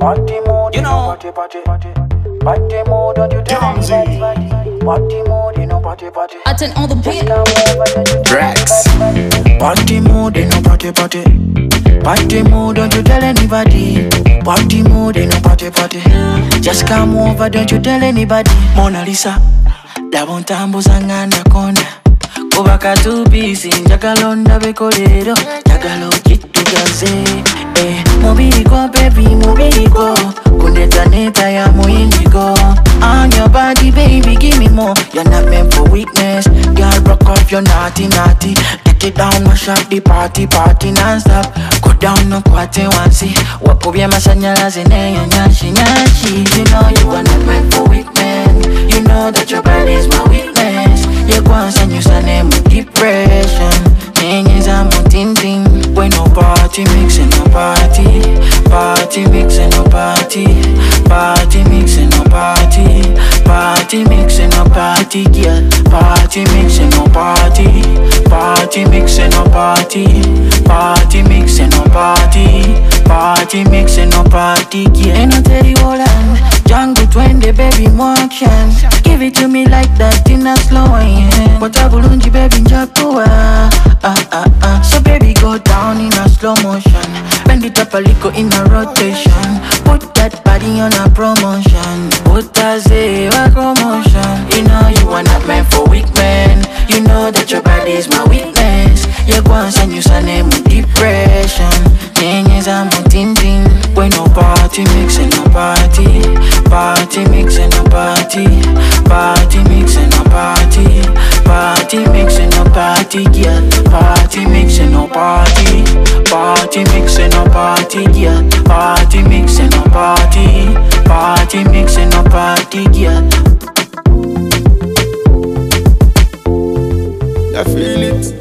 Party mode, You know. party, party, party. Party mode, don't you tell anybody. Party mode, party, party. I turn all the Just beat. come over, don't you tell Drax. anybody. Party mode, party, party. Party mode, don't you tell anybody. Party mode, party, party. Just come over, don't you tell anybody. Mona Lisa, dabontambuza nganda konda. Kuba katubisi, njagalonda bekolero. Njagala okitugaze. Mubiri go baby, mubiri go. Kundeta neta ya muindigo. On your body baby, give me more. You're not meant for weakness. Girl, rock off your naughty, naughty. Take it down, mash up the party, party non-stop. Go down, no kwate wansi. Wakubye masanyalazi neyo nyashi, nyashi. You know you are not meant for weak men. You know that your body is my weakness. You go and send you some name with depression. Nyenye za mutinting. When no party mixing no party. Party mixing no party. Party mixing no party. Party mixing no party, girl. Party mixing no party. Party mixing no party. Party mixing no party. Party mixing no party, girl. Ain't no tell you all and Jungle 20 baby motion. Give it to me like that in a slow hand. But I bulunji baby njakuwa. So baby go down in a slow motion. Bend it up a little in a rotation. Put that body on a promotion. Put a zero commotion. You know you are not meant for weak men. You know that your body is my weakness. You go and send you some name with depression. Nyenye za mutinting. When no party mixing no party. Party mixing no party. Party mixing no party. Party mixing no party, girl. Party mixing no party. Party mixing no party, girl. Party mixing no party. Party mixing no party, girl. I feel it.